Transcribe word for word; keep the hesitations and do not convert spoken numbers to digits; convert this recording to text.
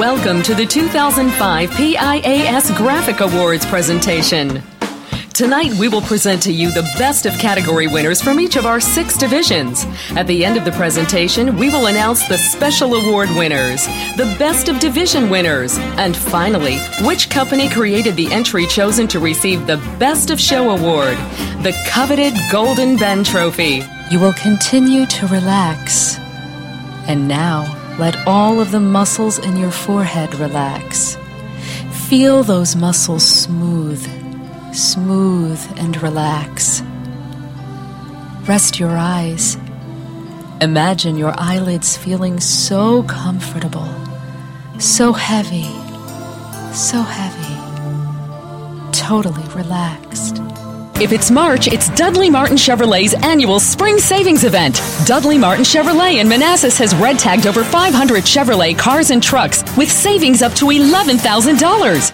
Welcome to the two thousand five P I A S Graphic Awards presentation. Tonight, we will present to you the best of category winners from each of our six divisions. At the end of the presentation, we will announce the special award winners, the best of division winners, and finally, which company created the entry chosen to receive the Best of Show award, the coveted Golden Ben Trophy. You will continue to relax. And now, let all of the muscles in your forehead relax. Feel those muscles smooth. Smooth and relax. Rest your eyes. Imagine your eyelids feeling so comfortable, so heavy, so heavy, totally relaxed. If it's March, it's Dudley Martin Chevrolet's annual Spring Savings Event. Dudley Martin Chevrolet in Manassas has red-tagged over five hundred Chevrolet cars and trucks with savings up to eleven thousand dollars.